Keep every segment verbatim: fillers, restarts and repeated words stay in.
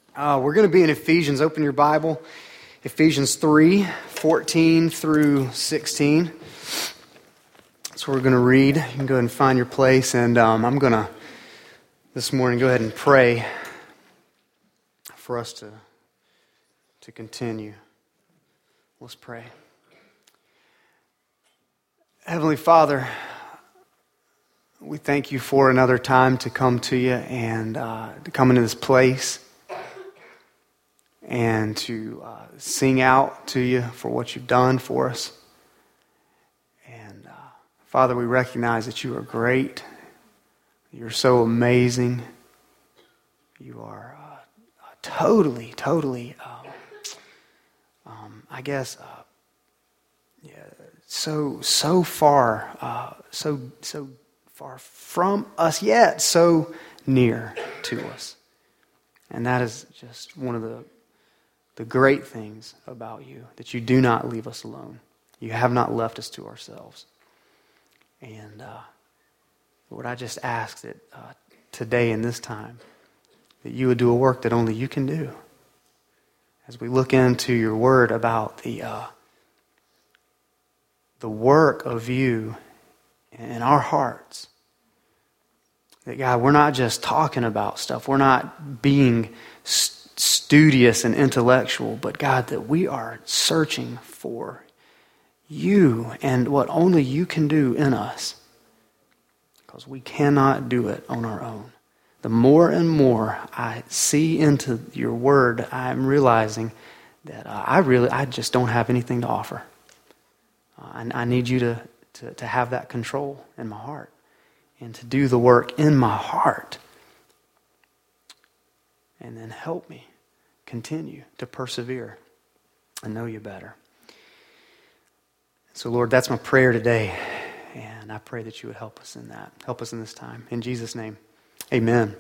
Uh, we're going to be in Ephesians. Open your Bible. Ephesians three, fourteen through sixteen. That's what we're going to read. You can go ahead and find your place. And um, I'm going to, this morning, go ahead and pray for us to, to continue. Let's pray. Heavenly Father, we thank you for another time to come to you and uh, to come into this place and to uh, sing out to you for what you've done for us. And uh, Father, we recognize that you are great. You're so amazing. You are uh, totally, totally, um, um, I guess, uh, yeah, so so far, uh, so so far from us, yet so near to us. And that is just one of the the great things about you, that you do not leave us alone. You have not left us to ourselves. And uh, Lord, I just ask that uh, today in this time, that you would do a work that only you can do. As we look into your word about the uh, the work of you in our hearts, that God, we're not just talking about stuff. We're not being st- studious and intellectual, but God, that we are searching for you and what only you can do in us, because we cannot do it on our own. The more and more I see into your word, I'm realizing that uh, I really, I just don't have anything to offer. Uh, and I need you to, to, to have that control in my heart and to do the work in my heart. And then help me continue to persevere and know you better. So Lord, that's my prayer today. And I pray that you would help us in that. Help us in this time. In Jesus' name, amen.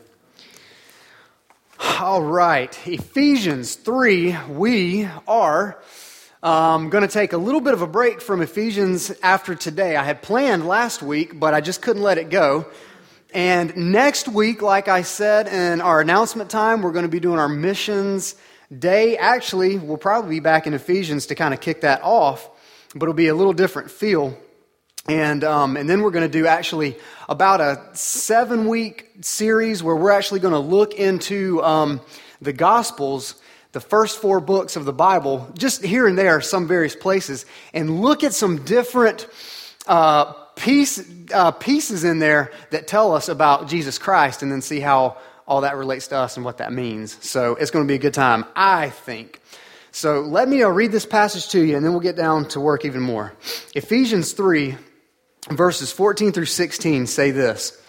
All right, Ephesians three, we are um, going to take a little bit of a break from Ephesians after today. I had planned last week, but I just couldn't let it go. And next week, like I said in our announcement time, we're going to be doing our missions day. Actually, we'll probably be back in Ephesians to kind of kick that off, but it'll be a little different feel. And um, and then we're going to do actually about a seven-week series where we're actually going to look into um, the Gospels, the first four books of the Bible, just here and there, some various places, and look at some different uh, piece, uh, pieces in there that tell us about Jesus Christ, and then see how all that relates to us and what that means. So it's going to be a good time, I think. So let me uh, read this passage to you, and then we'll get down to work even more. Ephesians three, verses fourteen through sixteen say this.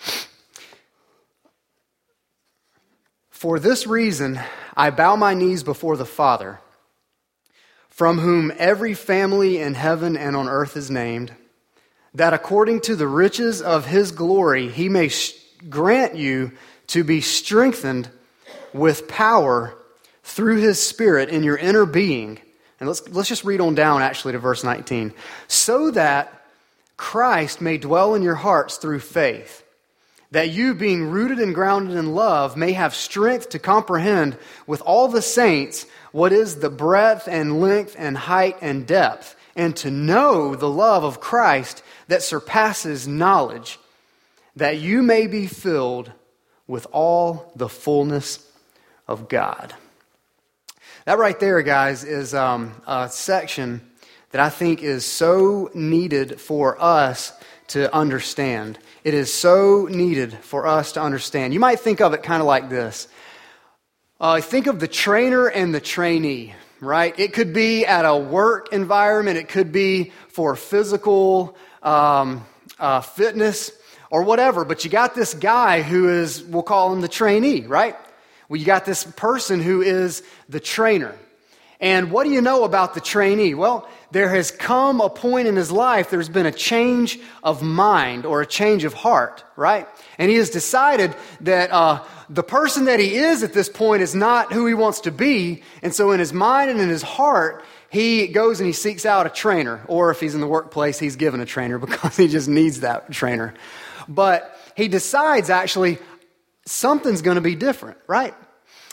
For this reason, I bow my knees before the Father, from whom every family in heaven and on earth is named, that according to the riches of his glory, he may sh- grant you to be strengthened with power through his Spirit in your inner being. And let's let's just read on down actually to verse nineteen. So that Christ may dwell in your hearts through faith, that you, being rooted and grounded in love, may have strength to comprehend with all the saints what is the breadth and length and height and depth, and to know the love of Christ that surpasses knowledge, that you may be filled with all the fullness of God. That right there, guys, is um, a section that I think is so needed for us to understand. It is so needed for us to understand. You might think of it kind of like this. Uh, think of the trainer and the trainee, right? It could be at a work environment. It could be for physical um, uh, fitness or whatever. But you got this guy who is, we'll call him the trainee, right? Well, you got this person who is the trainer. And what do you know about the trainee? Well, there has come a point in his life, there's been a change of mind or a change of heart, right? And he has decided that uh, the person that he is at this point is not who he wants to be. And so in his mind and in his heart, he goes and he seeks out a trainer. Or if he's in the workplace, he's given a trainer because he just needs that trainer. But he decides actually something's going to be different, right?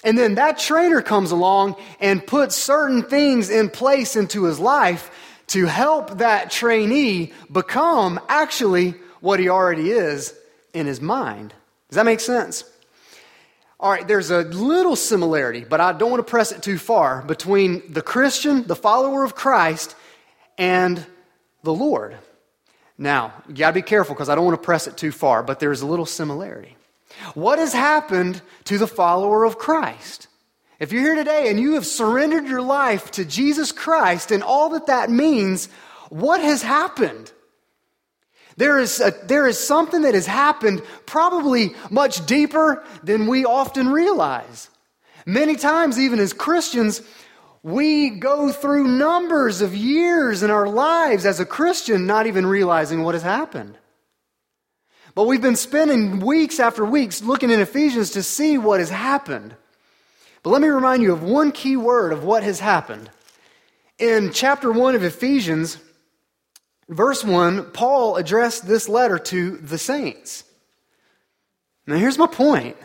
And then that trainer comes along and puts certain things in place into his life to help that trainee become actually what he already is in his mind. Does that make sense? All right, there's a little similarity, but I don't want to press it too far, between the Christian, the follower of Christ, and the Lord. Now, you got to be careful because I don't want to press it too far, but there's a little similarity. What has happened to the follower of Christ? If you're here today and you have surrendered your life to Jesus Christ and all that that means, what has happened? There is a, there is something that has happened probably much deeper than we often realize. Many times, even as Christians, we go through numbers of years in our lives as a Christian not even realizing what has happened. But we've been spending weeks after weeks looking in Ephesians to see what has happened. But let me remind you of one key word of what has happened. In chapter one of Ephesians, verse one, Paul addressed this letter to the saints. Now here's my point.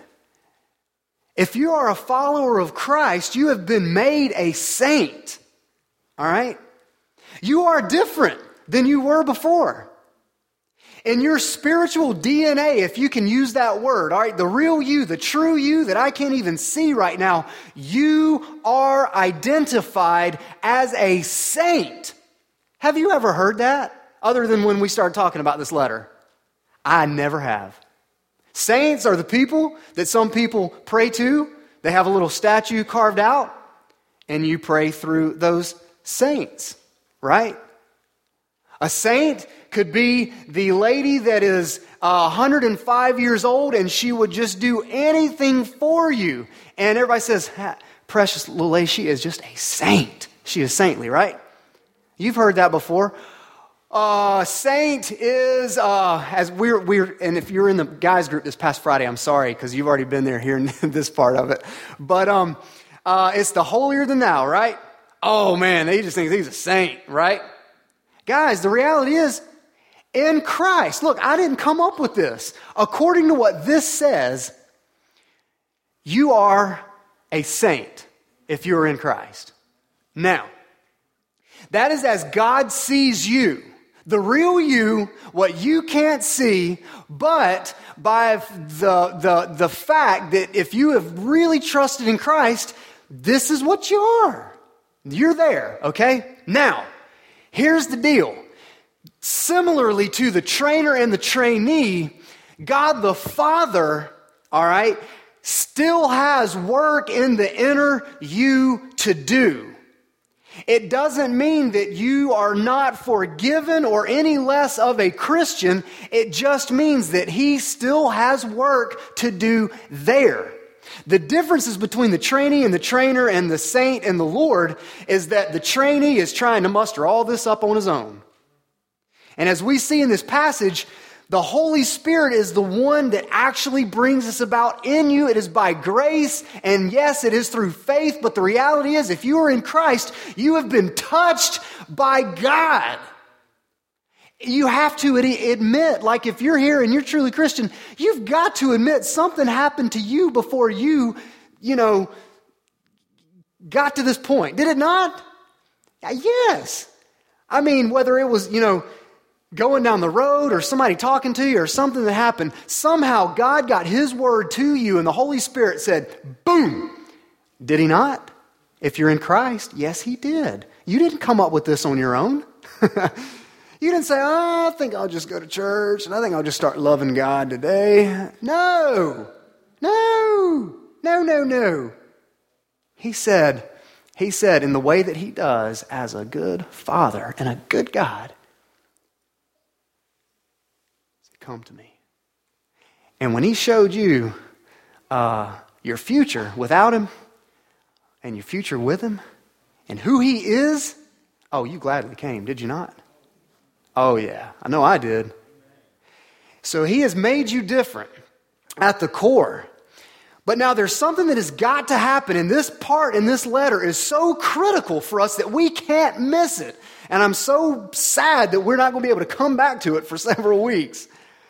If you are a follower of Christ, you have been made a saint. All right? You are different than you were before. In your spiritual D N A, if you can use that word, all right, the real you, the true you that I can't even see right now, you are identified as a saint. Have you ever heard that? Other than when we started talking about this letter. I never have. Saints are the people that some people pray to. They have a little statue carved out, and you pray through those saints, right? A saint could be the lady that is uh, one hundred five years old, and she would just do anything for you. And everybody says, precious little lady, she is just a saint. She is saintly, right? You've heard that before. Uh, saint is, uh, as we're, we're, and if you're in the guys group this past Friday, I'm sorry, because you've already been there hearing this part of it. But um, uh, it's the holier than thou, right? Oh man, they just think he's a saint, right? Guys, the reality is, in Christ, look, I didn't come up with this. According to what this says, you are a saint if you're in Christ. Now, that is as God sees you. The real you, what you can't see, but by the, the, the fact that if you have really trusted in Christ, this is what you are. You're there, okay? Now, here's the deal. Similarly to the trainer and the trainee, God the Father, all right, still has work in the inner you to do. It doesn't mean that you are not forgiven or any less of a Christian. It just means that He still has work to do there. The differences between the trainee and the trainer and the saint and the Lord is that the trainee is trying to muster all this up on his own. And as we see in this passage, the Holy Spirit is the one that actually brings this about in you. It is by grace, and yes, it is through faith, but the reality is, if you are in Christ, you have been touched by God. You have to admit, like if you're here and you're truly Christian, you've got to admit something happened to you before you, you know, got to this point. Did it not? Yes. I mean, whether it was, you know, going down the road or somebody talking to you or something that happened, somehow God got His word to you and the Holy Spirit said, boom. Did He not? If you're in Christ, yes, He did. You didn't come up with this on your own. You didn't say, oh, I think I'll just go to church and I think I'll just start loving God today. No, no, no, no, no. He said, He said in the way that He does as a good Father and a good God, come to me. And when He showed you uh, your future without Him and your future with Him and who He is, oh, you gladly came, did you not? Oh, yeah. I know I did. So He has made you different at the core. But now there's something that has got to happen, and this part in this letter is so critical for us that we can't miss it. And I'm so sad that we're not going to be able to come back to it for several weeks.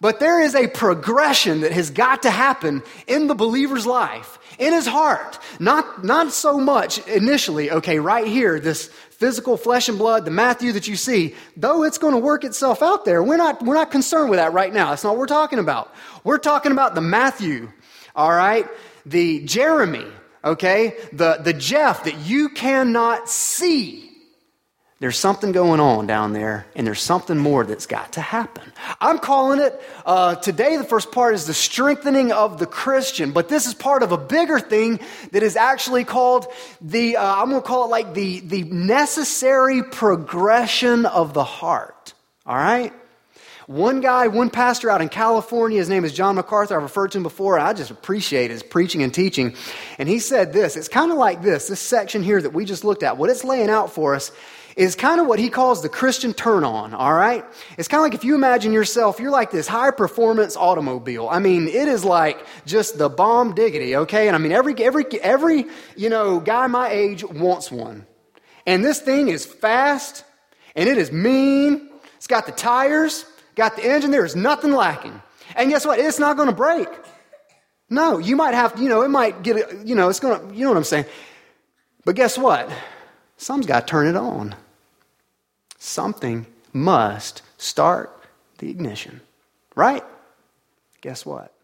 But there is a progression that has got to happen in the believer's life, in his heart. Not, not so much initially, okay, right here, this physical flesh and blood, the Matthew that you see, though it's going to work itself out there, we're not, we're not concerned with that right now. That's not what we're talking about. We're talking about the Matthew, all right, the Jeremy, okay, the, the Jeff that you cannot see. There's something going on down there, and there's something more that's got to happen. I'm calling it, uh, today the first part is the strengthening of the Christian, but this is part of a bigger thing that is actually called the, uh, I'm going to call it like the, the necessary progression of the heart, all right? One guy, one pastor out in California, his name is John MacArthur. I've referred to him before, and I just appreciate his preaching and teaching. And he said this, it's kind of like this, this section here that we just looked at, what it's laying out for us is kind of what he calls the Christian turn on, all right? It's kind of like if you imagine yourself, you're like this high-performance automobile. I mean, it is like just the bomb diggity, okay? And I mean, every, every, every, you know, guy my age wants one. And this thing is fast, and it is mean. It's got the tires, got the engine. There is nothing lacking. And guess what? It's not going to break. No, you might have, you know, it might get, you know, it's going to, you know what I'm saying? But guess what? Someone's got to turn it on. Something must start the ignition, right? Guess what?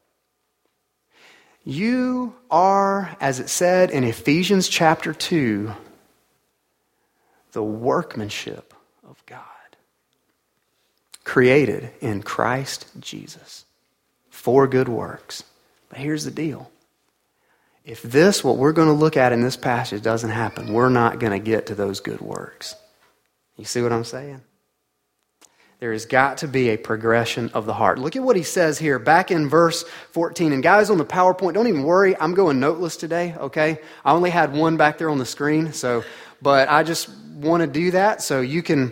You are, as it said in Ephesians chapter two, the workmanship of God, created in Christ Jesus for good works. But here's the deal. If this, what we're going to look at in this passage, doesn't happen, we're not going to get to those good works. You see what I'm saying? There has got to be a progression of the heart. Look at what he says here, back in verse fourteen. And guys on the PowerPoint, don't even worry, I'm going noteless today, okay? I only had one back there on the screen, so, but I just want to do that so you can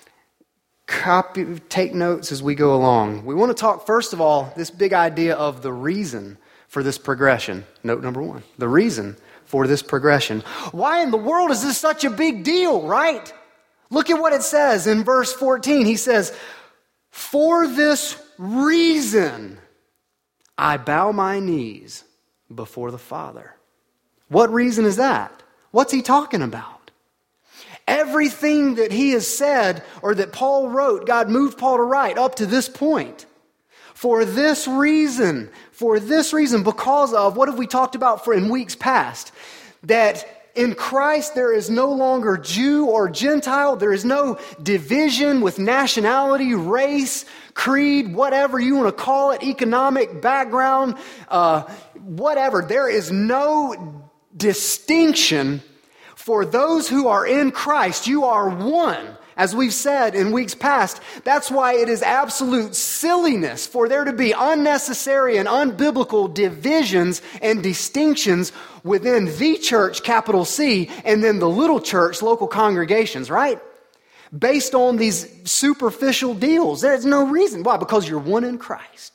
copy, take notes as we go along. We want to talk, first of all, this big idea of the reason for this progression. Note number one, the reason for this progression. Why in the world is this such a big deal, right? Look at what it says in verse fourteen. He says, for this reason I bow my knees before the Father. What reason is that? What's he talking about? Everything that he has said or that Paul wrote, God moved Paul to write up to this point. For this reason, for this reason, because of, what have we talked about for in weeks past? That in Christ there is no longer Jew or Gentile. There is no division with nationality, race, creed, whatever you want to call it, economic background, uh, whatever. There is no distinction for those who are in Christ. You are one. As we've said in weeks past, that's why it is absolute silliness for there to be unnecessary and unbiblical divisions and distinctions within the church, capital C, and then the little church, local congregations, right? Based on these superficial deals. There's no reason. Why? Because you're one in Christ.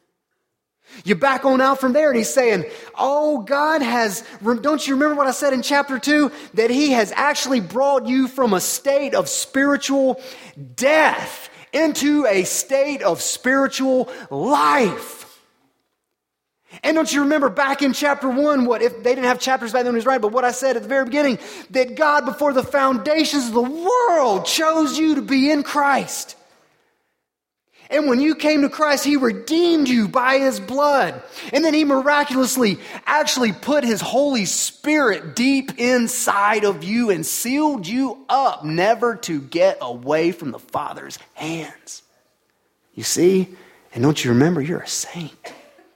You back on out from there and he's saying, oh, God has, don't you remember what I said in chapter two? That he has actually brought you from a state of spiritual death into a state of spiritual life. And don't you remember back in chapter one, what if they didn't have chapters back then when he was writing, but what I said at the very beginning, that God before the foundations of the world chose you to be in Christ. And when you came to Christ, he redeemed you by his blood. And then he miraculously actually put his Holy Spirit deep inside of you and sealed you up, never to get away from the Father's hands. You see? And don't you remember, you're a saint.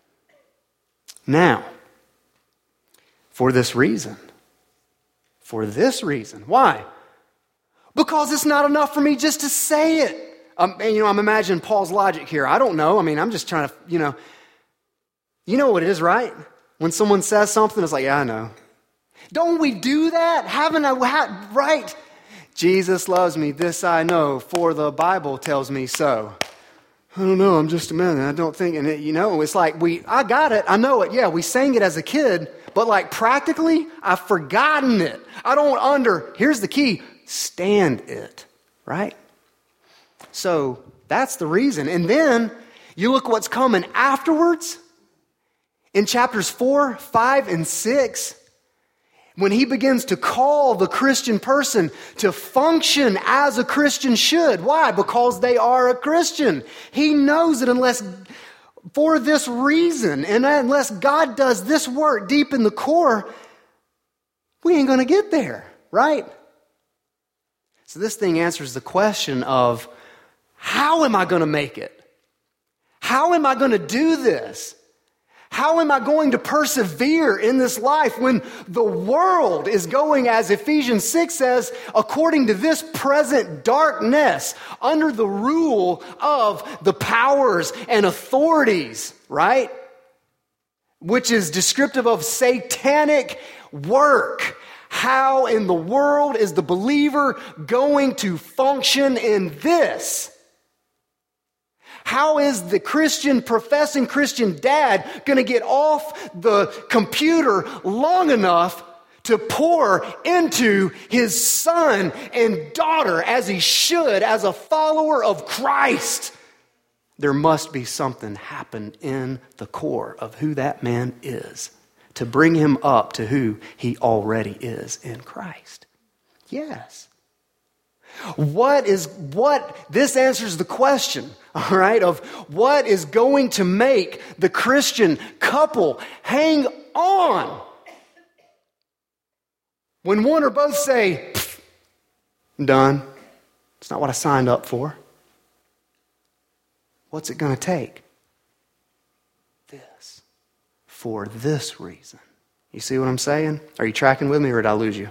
Now, for this reason, for this reason, why? Because it's not enough for me just to say it. Um, and, you know, I'm imagining Paul's logic here. I don't know. I mean, I'm just trying to, you know. You know what it is, right? When someone says something, it's like, yeah, I know. Don't we do that? Haven't I, ha, right? Jesus loves me, this I know, for the Bible tells me so. I don't know, I'm just a man, I don't think, and it, you know, it's like we, I got it, I know it, yeah, we sang it as a kid, but like practically, I've forgotten it. I don't under, here's the key, stand it, right? So that's the reason. And then You look what's coming afterwards in chapters four, five, and six. When he begins to call the Christian person to function as a Christian should. Why? Because they are a Christian. He knows that unless, for this reason, and unless God does this work deep in the core, we ain't going to get there, right? So this thing answers the question of, how am I going to make it? How am I going to do this? How am I going to persevere in this life when the world is going, as Ephesians six says, according to this present darkness, under the rule of the powers and authorities, right? Which is descriptive of satanic work. How in the world is the believer going to function in this? How is the Christian, professing Christian dad going to get off the computer long enough to pour into his son and daughter as he should, as a follower of Christ? There must be something happen in the core of who that man is to bring him up to who he already is in Christ. Yes. What is, what, this answers the question, all right, of what is going to make the Christian couple hang on when one or both say, I'm done. It's not what I signed up for. What's it going to take? This. For this reason. You see what I'm saying? Are you tracking with me, or did I lose you?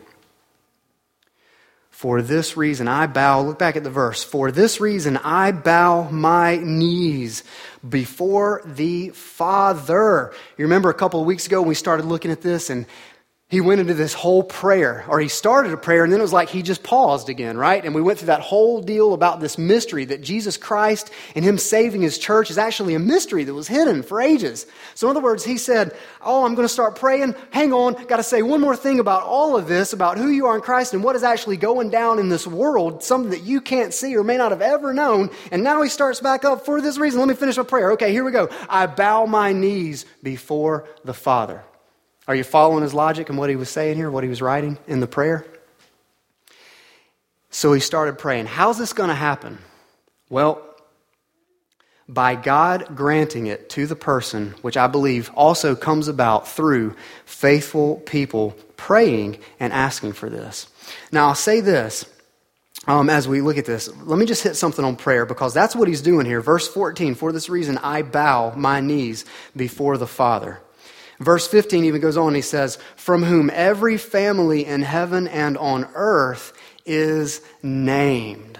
For this reason I bow, look back at the verse. For this reason I bow my knees before the Father. You remember a couple of weeks ago when we started looking at this, and he went into this whole prayer, or he started a prayer, and then it was like he just paused again, right? And we went through that whole deal about this mystery that Jesus Christ and him saving his church is actually a mystery that was hidden for ages. So in other words, he said, oh, I'm going to start praying. Hang on, got to say one more thing about all of this, about who you are in Christ and what is actually going down in this world, something that you can't see or may not have ever known. And now he starts back up for this reason. Let me finish my prayer. Okay, here we go. I bow my knees before the Father. Are you following his logic and what he was saying here, what he was writing in the prayer? So he started praying. How's this going to happen? Well, by God granting it to the person, which I believe also comes about through faithful people praying and asking for this. Now, I'll say this um, as we look at this. Let me just hit something on prayer, because that's what he's doing here. Verse fourteen, for this reason I bow my knees before the Father. Verse fifteen even goes on, he says, from whom every family in heaven and on earth is named.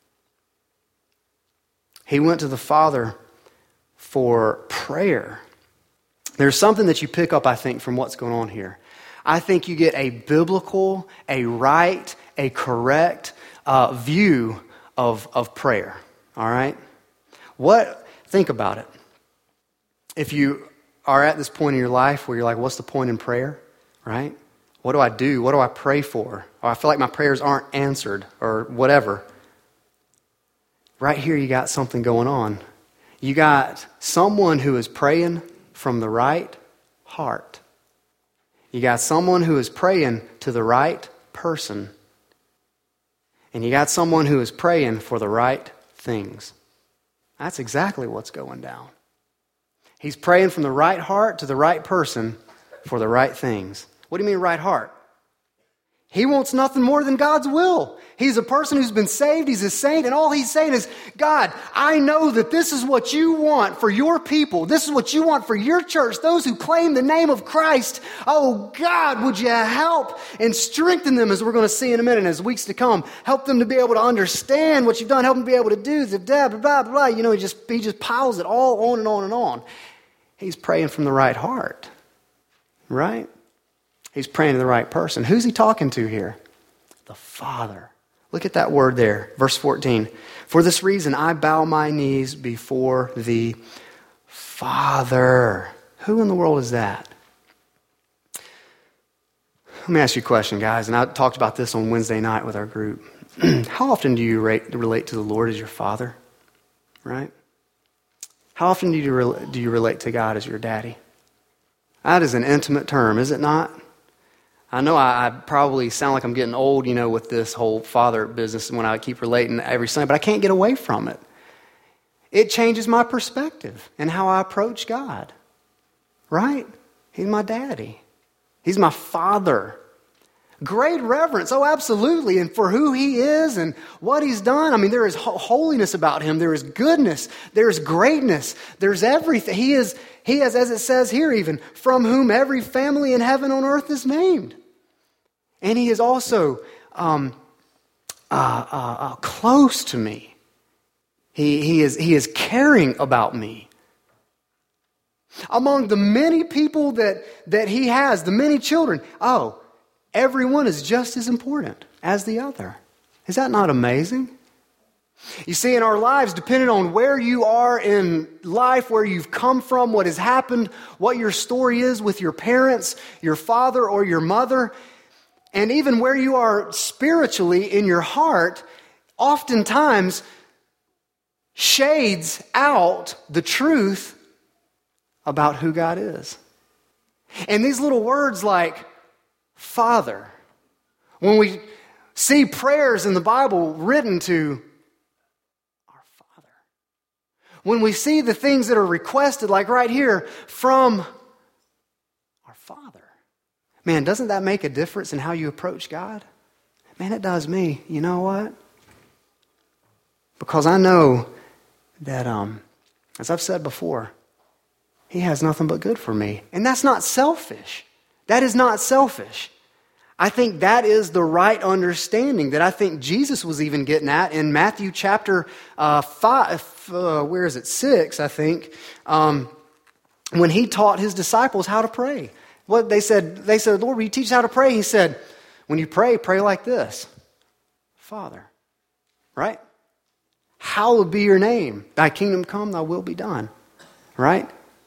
He went to the Father for prayer. There's something that you pick up, I think, from what's going on here. I think you get a biblical, a right, a correct uh, view of, of prayer. All right? What? Think about it. If you are at this point in your life where you're like, what's the point in prayer, right? What do I do? What do I pray for? Or I feel like my prayers aren't answered or whatever. Right here you got something going on. You got someone who is praying from the right heart. You got someone who is praying to the right person. And you got someone who is praying for the right things. That's exactly what's going down. He's praying from the right heart to the right person for the right things. What do you mean right heart? He wants nothing more than God's will. He's a person who's been saved. He's a saint. And all he's saying is, God, I know that this is what you want for your people. This is what you want for your church, those who claim the name of Christ. Oh, God, would you help and strengthen them, as we're going to see in a minute, and as weeks to come. Help them to be able to understand what you've done. Help them to be able to do the blah, blah, blah, blah. You know, he just, he just piles it all on and on and on. He's praying from the right heart, right? He's praying to the right person. Who's he talking to here? The Father. Look at that word there, verse fourteen. For this reason I bow my knees before the Father. Who in the world is that? Let me ask you a question, guys, and I talked about this on Wednesday night with our group. How often do you relate to the Lord as your Father? Right? How often do you, re- do you relate to God as your daddy? That is an intimate term, is it not? I know I, I probably sound like I'm getting old, you know, with this whole father business when I keep relating every Sunday, but I can't get away from it. It changes my perspective and how I approach God, right? He's my daddy. He's my father. Great reverence, oh, absolutely, and for who he is and what he's done. I mean, there is holiness about him. There is goodness. There's greatness. There's everything. He is, he is, as it says here even, from whom every family in heaven and on earth is named. And he is also um, uh, uh, uh, close to me. He, he, is, he is caring about me. Among the many people that, that he has, the many children, oh, everyone is just as important as the other. Is that not amazing? You see, in our lives, depending on where you are in life, where you've come from, what has happened, what your story is with your parents, your father or your mother, and even where you are spiritually in your heart, oftentimes shades out the truth about who God is. And these little words like Father, when we see prayers in the Bible written to our Father, when we see the things that are requested, like right here, from our Father, man, doesn't that make a difference in how you approach God? Man, it does me. You know what? Because I know that, um, as I've said before, He has nothing but good for me. And that's not selfish. That is not selfish. I think that is the right understanding that I think Jesus was even getting at in Matthew chapter uh, five, uh, where is it, six, I think, um, when He taught His disciples how to pray. What they said, they said, Lord, will you teach us how to pray? He said, when you pray, pray like this. Father, right? Hallowed be your name. Thy kingdom come, thy will be done. Right?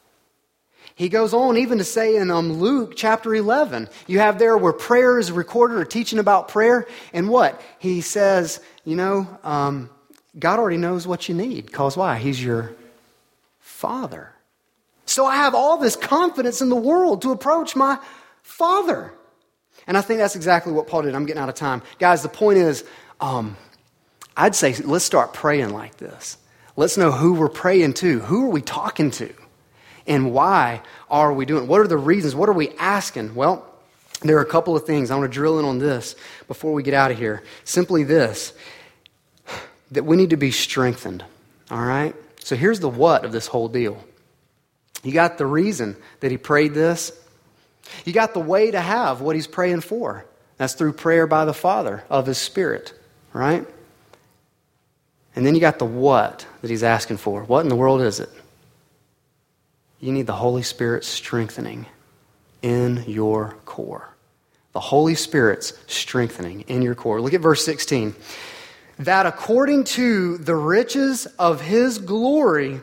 He goes on even to say in um, Luke chapter eleven, you have there where prayer is recorded or teaching about prayer. And what? He says, you know, um, God already knows what you need. Because why? He's your Father. So I have all this confidence in the world to approach my Father. And I think that's exactly what Paul did. I'm getting out of time. Guys, the point is, um, I'd say let's start praying like this. Let's know who we're praying to. Who are we talking to? And why are we doing it? What are the reasons? What are we asking? Well, there are a couple of things. I want to drill in on this before we get out of here. Simply this, that we need to be strengthened. All right? So here's the what of this whole deal. You got the reason that he prayed this. You got the way to have what he's praying for. That's through prayer by the Father of His Spirit. Right? And then you got the what that he's asking for. What in the world is it? You need the Holy Spirit's strengthening in your core. The Holy Spirit's strengthening in your core. Look at verse sixteen. That according to the riches of His glory,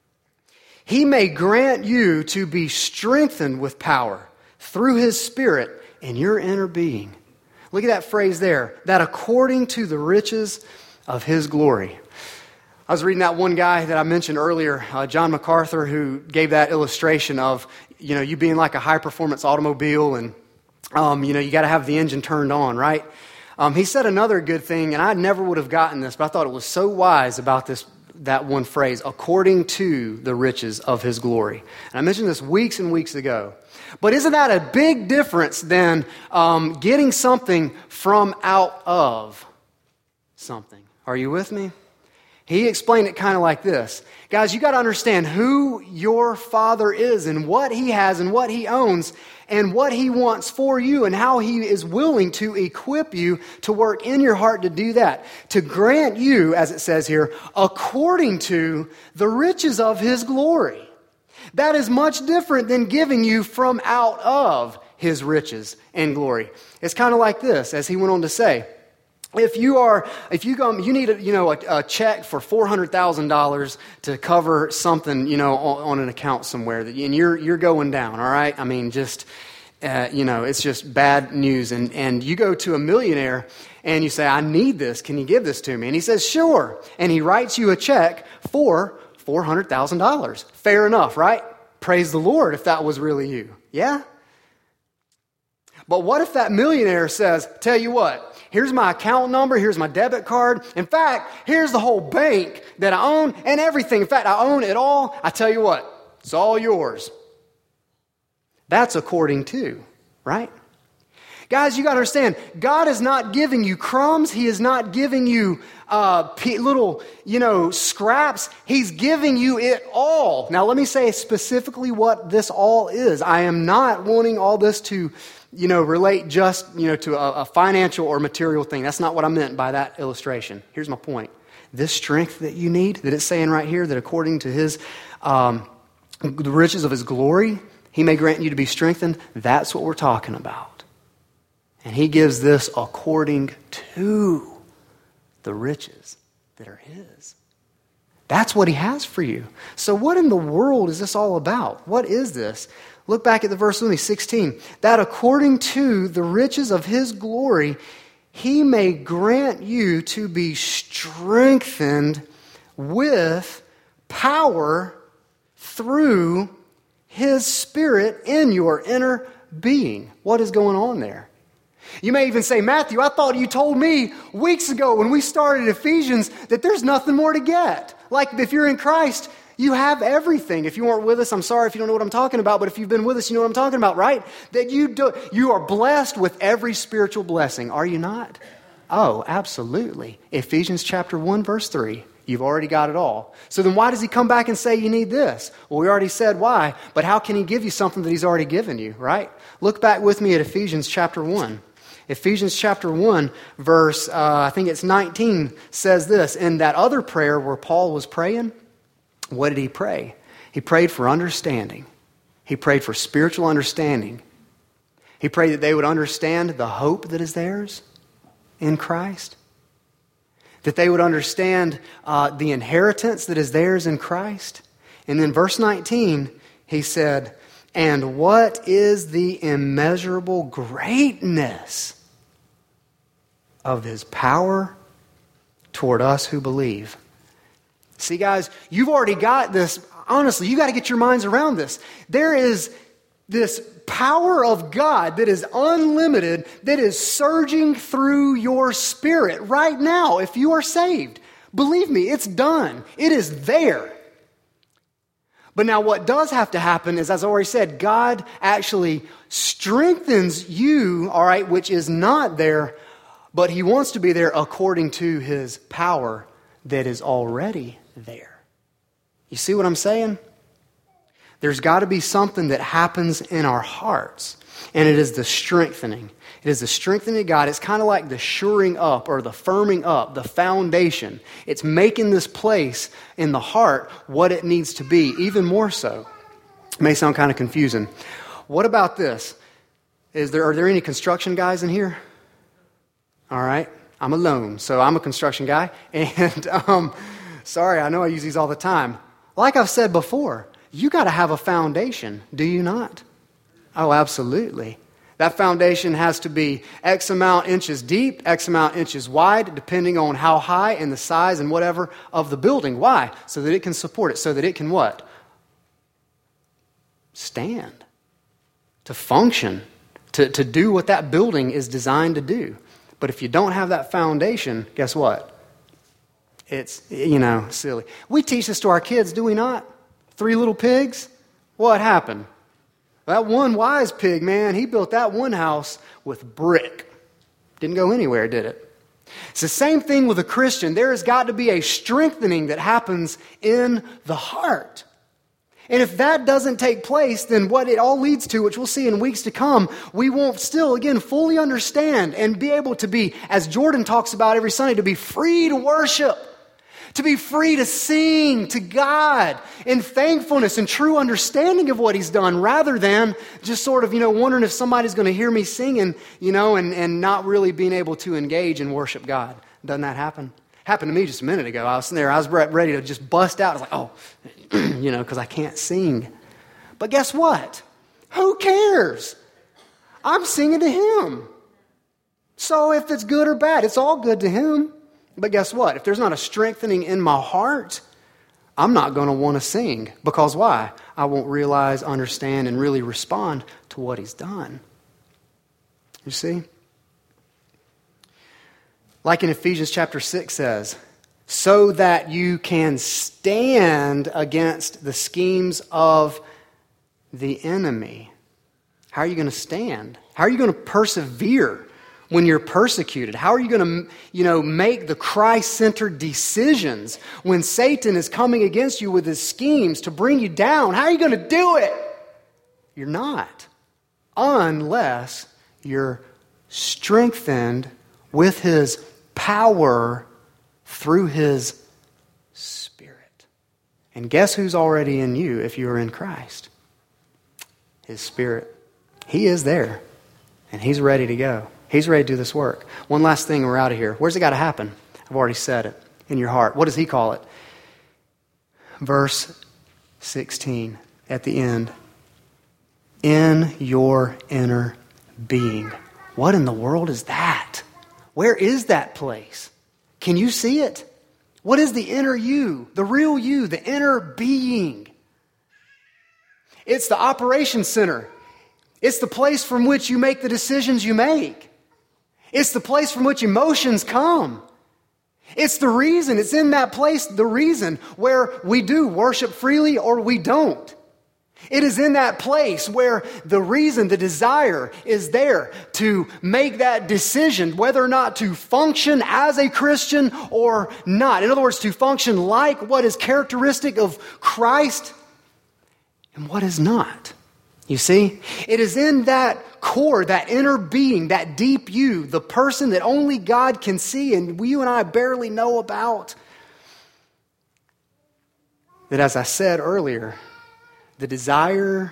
He may grant you to be strengthened with power through His Spirit in your inner being. Look at that phrase there. That according to the riches of His glory. I was reading that one guy that I mentioned earlier, uh, John MacArthur, who gave that illustration of, you know, you being like a high-performance automobile and, um, you know, you got to have the engine turned on, right? Um, he said another good thing, and I never would have gotten this, but I thought it was so wise about this, that one phrase, according to the riches of His glory. And I mentioned this weeks and weeks ago. But isn't that a big difference than um, getting something from out of something? Are you with me? He explained it kind of like this. Guys, you got to understand who your Father is and what He has and what He owns and what He wants for you and how He is willing to equip you to work in your heart to do that. To grant you, as it says here, according to the riches of His glory. That is much different than giving you from out of His riches and glory. It's kind of like this, as he went on to say. If you are, if you go, you need a, you know, a, a check for four hundred thousand dollars to cover something, you know, on, on an account somewhere, that, and you're you're going down. All right, I mean, just uh, you know, it's just bad news. And and you go to a millionaire and you say, I need this. Can you give this to me? And he says, sure. And he writes you a check for four hundred thousand dollars. Fair enough, right? Praise the Lord if that was really you. Yeah? But what if that millionaire says, tell you what, here's my account number, here's my debit card. In fact, here's the whole bank that I own and everything. In fact, I own it all. I tell you what, it's all yours. That's according to, right? Guys, you got to understand, God is not giving you crumbs. He is not giving you uh, little, you know, scraps. He's giving you it all. Now, let me say specifically what this all is. I am not wanting all this to, you know, relate just, you know, to a, a financial or material thing. That's not what I meant by that illustration. Here's my point. This strength that you need, that it's saying right here, that according to His, um, the riches of His glory, He may grant you to be strengthened. That's what we're talking about. And He gives this according to the riches that are His. That's what He has for you. So what in the world is this all about? What is this? Look back at the verse with me, sixteen. That according to the riches of His glory, He may grant you to be strengthened with power through His Spirit in your inner being. What is going on there? You may even say, Matthew, I thought you told me weeks ago when we started Ephesians that there's nothing more to get. Like if you're in Christ, you have everything. If you weren't with us, I'm sorry if you don't know what I'm talking about, but if you've been with us, you know what I'm talking about, right? That you do, you are blessed with every spiritual blessing. Are you not? Oh, absolutely. Ephesians chapter one, verse three. You've already got it all. So then why does He come back and say you need this? Well, we already said why, but how can He give you something that He's already given you, right? Look back with me at Ephesians chapter one. Ephesians chapter one, verse, uh, I think it's nineteen, says this. In that other prayer where Paul was praying, what did he pray? He prayed for understanding. He prayed for spiritual understanding. He prayed that they would understand the hope that is theirs in Christ. That they would understand uh, the inheritance that is theirs in Christ. And then verse nineteen, he said, and what is the immeasurable greatness of His power toward us who believe? See, guys, you've already got this. Honestly, you got to get your minds around this. There is this power of God that is unlimited, that is surging through your spirit right now if you are saved. Believe me, it's done. It is there. But now what does have to happen is, as I already said, God actually strengthens you, all right, which is not there, but He wants to be there according to His power that is already there. You see what I'm saying? There's got to be something that happens in our hearts, and it is the strengthening. It is the strengthening of God. It's kind of like the shoring up or the firming up, the foundation. It's making this place in the heart what it needs to be, even more so. It may sound kind of confusing. What about this? Is there are there any construction guys in here? All right. I'm alone, so I'm a construction guy. And um, sorry, I know I use these all the time. Like I've said before, you got to have a foundation, do you not? Oh, absolutely. That foundation has to be X amount inches deep, X amount inches wide, depending on how high and the size and whatever of the building. Why? So that it can support it, so that it can what? Stand. To function. To, to do what that building is designed to do. But if you don't have that foundation, guess what? It's, you know, silly. We teach this to our kids, do we not? Three little pigs? What happened? That one wise pig, man, he built that one house with brick. Didn't go anywhere, did it? It's the same thing with a Christian. There has got to be a strengthening that happens in the heart. And if that doesn't take place, then what it all leads to, which we'll see in weeks to come, we won't still, again, fully understand and be able to be, as Jordan talks about every Sunday, to be free to worship. To be free to sing to God in thankfulness and true understanding of what He's done, rather than just sort of, you know, wondering if somebody's going to hear me singing, you know, and, and not really being able to engage and worship God. Doesn't that happen? Happened to me just a minute ago. I was sitting there, I was ready to just bust out. I was like, oh, you know, because I can't sing. But guess what? Who cares? I'm singing to Him. So if it's good or bad, it's all good to Him. But guess what? If there's not a strengthening in my heart, I'm not going to want to sing. Because why? I won't realize, understand, and really respond to what he's done. You see? Like in Ephesians chapter six says, so that you can stand against the schemes of the enemy. How are you going to stand? How are you going to persevere when you're persecuted? How are you going to, you know, make the Christ-centered decisions when Satan is coming against you with his schemes to bring you down? How are you going to do it? You're not. Unless you're strengthened with his power through his Spirit. And guess who's already in you if you are in Christ? His Spirit. He is there. And he's ready to go. He's ready to do this work. One last thing, we're out of here. Where's it got to happen? I've already said it. In your heart. What does he call it? Verse sixteen at the end. In your inner being. What in the world is that? Where is that place? Can you see it? What is the inner you? The real you, the inner being. It's the operation center. It's the place from which you make the decisions you make. It's the place from which emotions come. It's the reason, it's in that place, the reason where we do worship freely or we don't. It is in that place where the reason, the desire is there to make that decision whether or not to function as a Christian or not. In other words, to function like what is characteristic of Christ and what is not. You see, it is in that core, that inner being, that deep you, the person that only God can see and you and I barely know about, that as I said earlier, the desire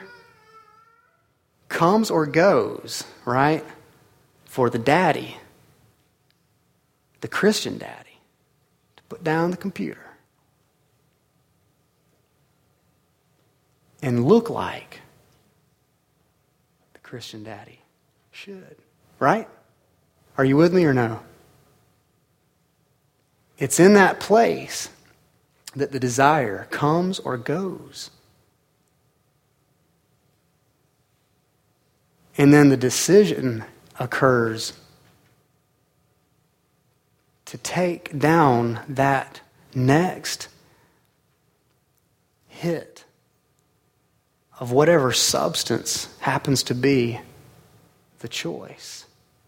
comes or goes, right, for the daddy, the Christian daddy, to put down the computer and look like the Christian daddy should, right? Are you with me or no? It's in that place that the desire comes or goes. And then the decision occurs to take down that next hit of whatever substance happens to be the choice.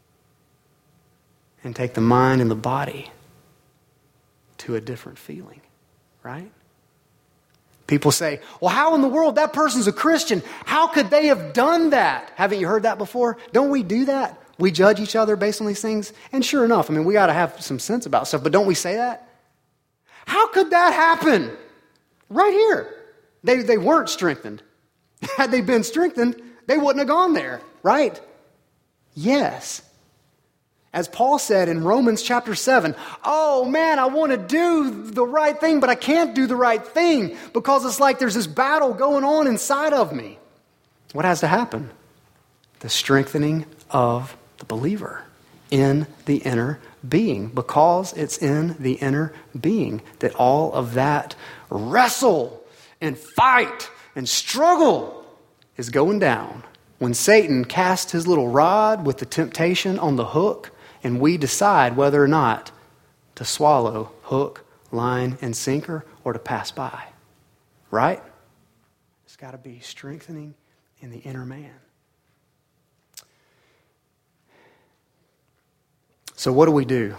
And take the mind and the body to a different feeling, right? People say, well, how in the world? That person's a Christian. How could they have done that? Haven't you heard that before? Don't we do that? We judge each other based on these things. And sure enough, I mean, we got to have some sense about stuff. But don't we say that? How could that happen? Right here. They, they weren't strengthened. Had they been strengthened, they wouldn't have gone there, right? Yes. As Paul said in Romans chapter seven, oh man, I want to do the right thing, but I can't do the right thing because it's like there's this battle going on inside of me. What has to happen? The strengthening of the believer in the inner being, because it's in the inner being that all of that wrestle and fight and struggle is going down. When Satan casts his little rod with the temptation on the hook, and we decide whether or not to swallow hook, line, and sinker or to pass by. Right? It's got to be strengthening in the inner man. So what do we do?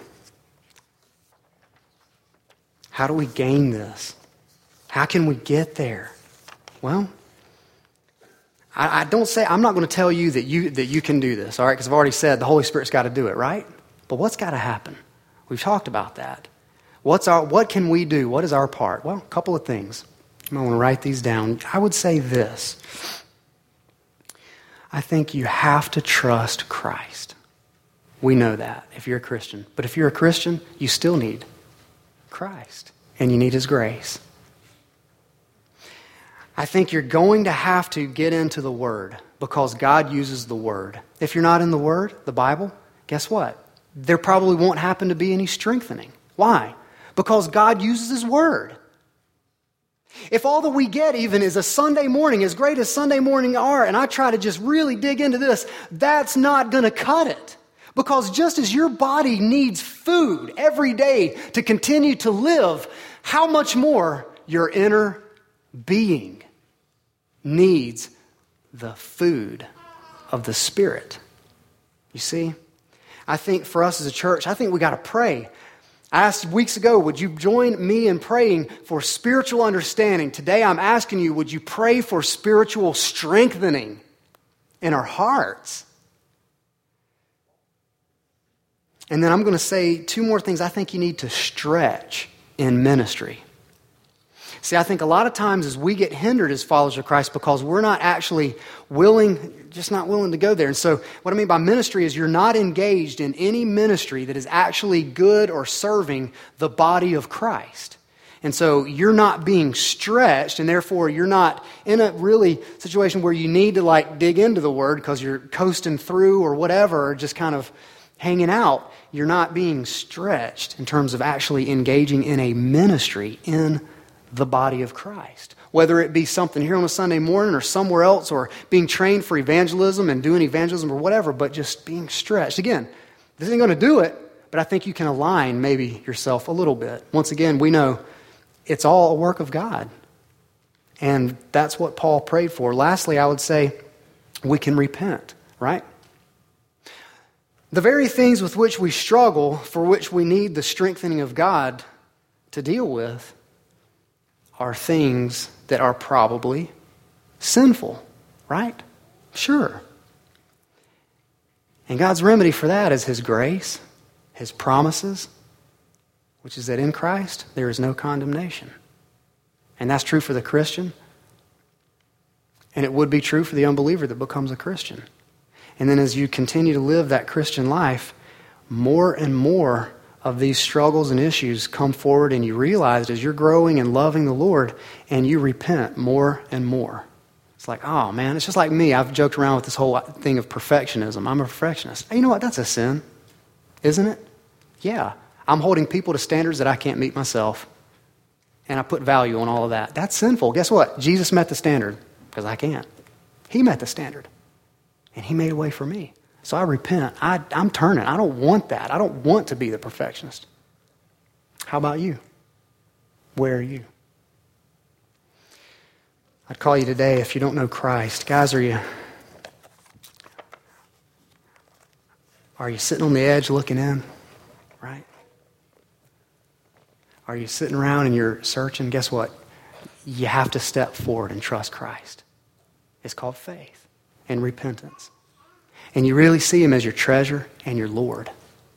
How do we gain this? How can we get there? Well, I, I don't say, I'm not going to tell you that you that you can do this, all right? Because I've already said the Holy Spirit's got to do it, right? But what's got to happen? We've talked about that. What's our? What can we do? What is our part? Well, a couple of things. I want to write these down. I would say this. I think you have to trust Christ. We know that if you're a Christian. But if you're a Christian, you still need Christ. And you need His grace. I think you're going to have to get into the Word because God uses the Word. If you're not in the Word, the Bible, guess what? There probably won't happen to be any strengthening. Why? Because God uses His Word. If all that we get even is a Sunday morning, as great as Sunday morning are, and I try to just really dig into this, that's not going to cut it. Because just as your body needs food every day to continue to live, how much more your inner being needs the food of the Spirit. You see? I think for us as a church, I think we got to pray. I asked weeks ago, would you join me in praying for spiritual understanding? Today I'm asking you, would you pray for spiritual strengthening in our hearts? And then I'm going to say two more things I think you need to stretch in ministry. See, I think a lot of times as we get hindered as followers of Christ because we're not actually willing, just not willing to go there. And so what I mean by ministry is you're not engaged in any ministry that is actually good or serving the body of Christ. And so you're not being stretched, and therefore you're not in a really situation where you need to like dig into the Word because you're coasting through or whatever, or just kind of hanging out. You're not being stretched in terms of actually engaging in a ministry in the body of Christ. Whether it be something here on a Sunday morning or somewhere else, or being trained for evangelism and doing evangelism or whatever, but just being stretched. Again, this ain't going to do it, but I think you can align maybe yourself a little bit. Once again, we know it's all a work of God. And that's what Paul prayed for. Lastly, I would say we can repent, right? The very things with which we struggle, for which we need the strengthening of God to deal with, are things that are probably sinful, right? Sure. And God's remedy for that is His grace, His promises, which is that in Christ there is no condemnation. And that's true for the Christian, and it would be true for the unbeliever that becomes a Christian. And then as you continue to live that Christian life, more and more of these struggles and issues come forward, and you realize as you're growing and loving the Lord, and you repent more and more. It's like, oh man, it's just like me. I've joked around with this whole thing of perfectionism. I'm a perfectionist. You know what? That's a sin, isn't it? Yeah. I'm holding people to standards that I can't meet myself, and I put value on all of that. That's sinful. Guess what? Jesus met the standard because I can't. He met the standard, and He made a way for me. So I repent. I, I'm turning. I don't want that. I don't want to be the perfectionist. How about you? Where are you? I'd call you today if you don't know Christ. Guys, are you, are you sitting on the edge looking in? Right? Are you sitting around and you're searching? Guess what? You have to step forward and trust Christ. It's called faith and repentance. And you really see Him as your treasure and your Lord.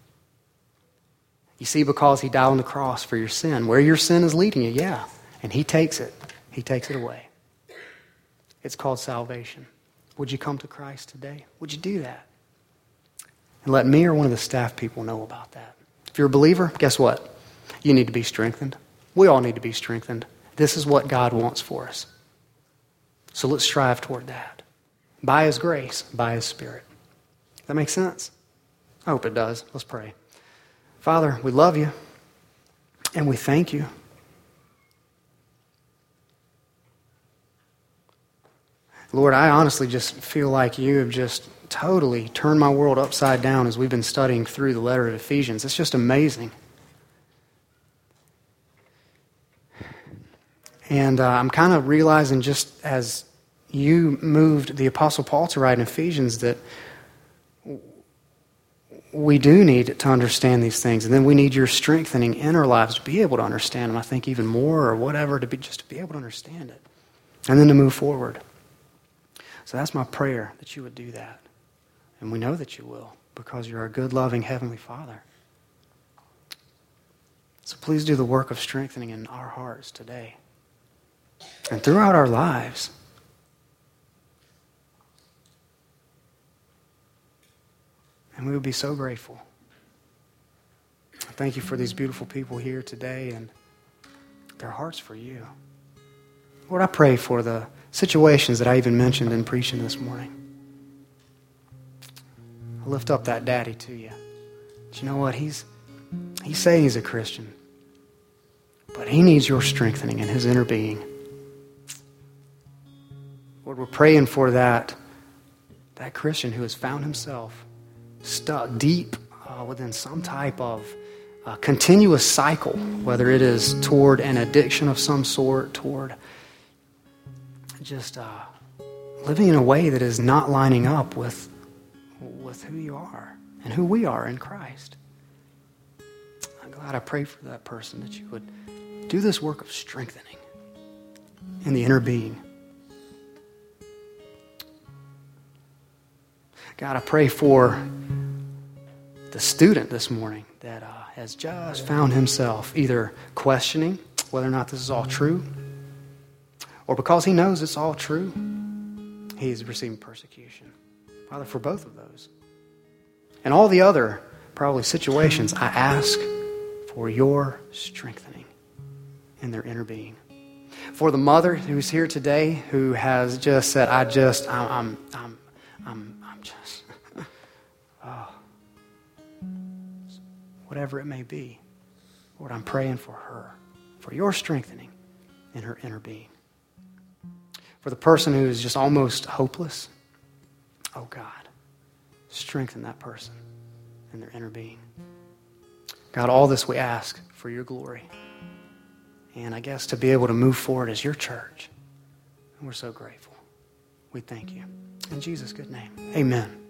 You see, because He died on the cross for your sin. Where your sin is leading you, yeah. And He takes it. He takes it away. It's called salvation. Would you come to Christ today? Would you do that? And let me or one of the staff people know about that. If you're a believer, guess what? You need to be strengthened. We all need to be strengthened. This is what God wants for us. So let's strive toward that. By His grace, by His Spirit. That makes sense? I hope it does. Let's pray. Father, we love You, and we thank You. Lord, I honestly just feel like You have just totally turned my world upside down as we've been studying through the letter of Ephesians. It's just amazing. And uh, I'm kind of realizing just as You moved the Apostle Paul to write in Ephesians that we do need to understand these things, and then we need Your strengthening in our lives to be able to understand them, I think even more or whatever, to be just to be able to understand it, and then to move forward. So that's my prayer, that You would do that. And we know that You will, because You're a good, loving Heavenly Father. So please do the work of strengthening in our hearts today and throughout our lives. And we would be so grateful. Thank You for these beautiful people here today and their hearts for You. Lord, I pray for the situations that I even mentioned in preaching this morning. I lift up that daddy to You. But you know what? He's, he's saying he's a Christian. But he needs Your strengthening in his inner being. Lord, we're praying for that, that Christian who has found himself stuck deep uh, within some type of uh, continuous cycle, whether it is toward an addiction of some sort, toward just uh, living in a way that is not lining up with, with who you are and who we are in Christ. I'm glad I pray for that person that you would do this work of strengthening in the inner being. God, I pray for the student this morning that uh, has just found himself either questioning whether or not this is all true, or because he knows it's all true, he's receiving persecution. Father, for both of those and all the other probably situations, I ask for your strengthening in their inner being. For the mother who's here today who has just said, I just, I'm, I'm, I'm, I'm, I'm just, oh, whatever it may be, Lord, I'm praying for her, for your strengthening in her inner being. For the person who is just almost hopeless, oh God, strengthen that person in their inner being. God, all this we ask for your glory. And I guess to be able to move forward as your church. And we're so grateful. We thank you. In Jesus' good name, amen.